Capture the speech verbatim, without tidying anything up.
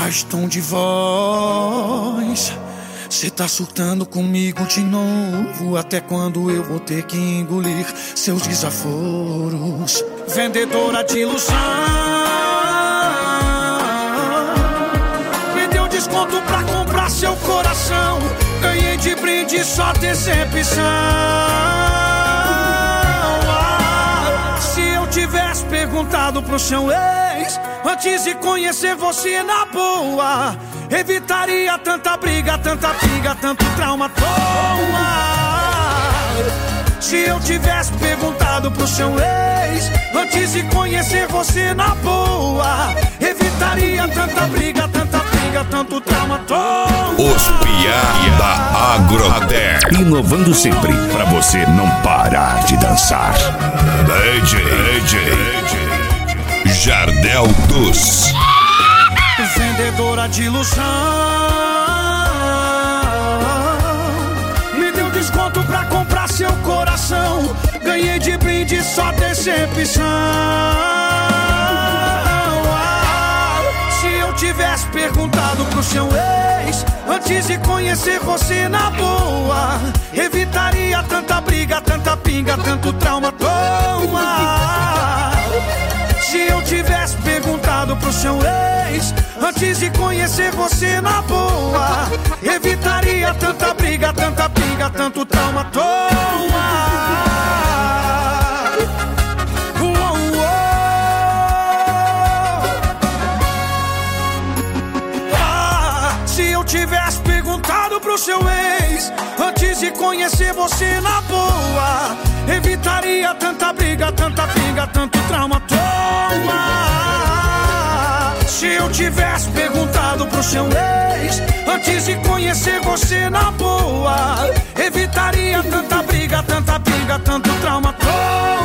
faz tom de voz. Cê tá surtando comigo de novo. Até quando eu vou ter que engolir seus desaforos? Vendedora de ilusão, me deu desconto pra comprar seu coração. Ganhei de brinde só decepção. Ah, se eu tivesse perguntado pro seu ex antes de conhecer você na boa, evitaria tanta briga, tanta briga, tanto trauma à toa. Se eu tivesse perguntado pro seu ex antes de conhecer você na boa, evitaria tanta briga, tanta briga, tanto trauma à toa. Os Piá da Agroter, inovando sempre pra você não parar de dançar. D J, D J Jardel dos. Vendedora de ilusão, me deu desconto pra comprar seu coração. Ganhei de brinde só decepção. Ah, se eu tivesse perguntado pro seu ex antes de conhecer você na boa, evitaria tanta briga, tanta pinga, tanto trauma à toa. Se eu tivesse perguntado pro seu ex antes de conhecer você na boa, evitaria tanta briga, tanta pinga, tanto trauma à toa. Uou, uou. Ah, se eu tivesse perguntado pro seu ex antes de conhecer você na boa, evitaria tanta briga, tanta pinga, tanto trauma à toa. Se eu tivesse perguntado pro seu ex antes de conhecer você na boa, evitaria tanta briga, tanta pinga, tanto trauma à toa.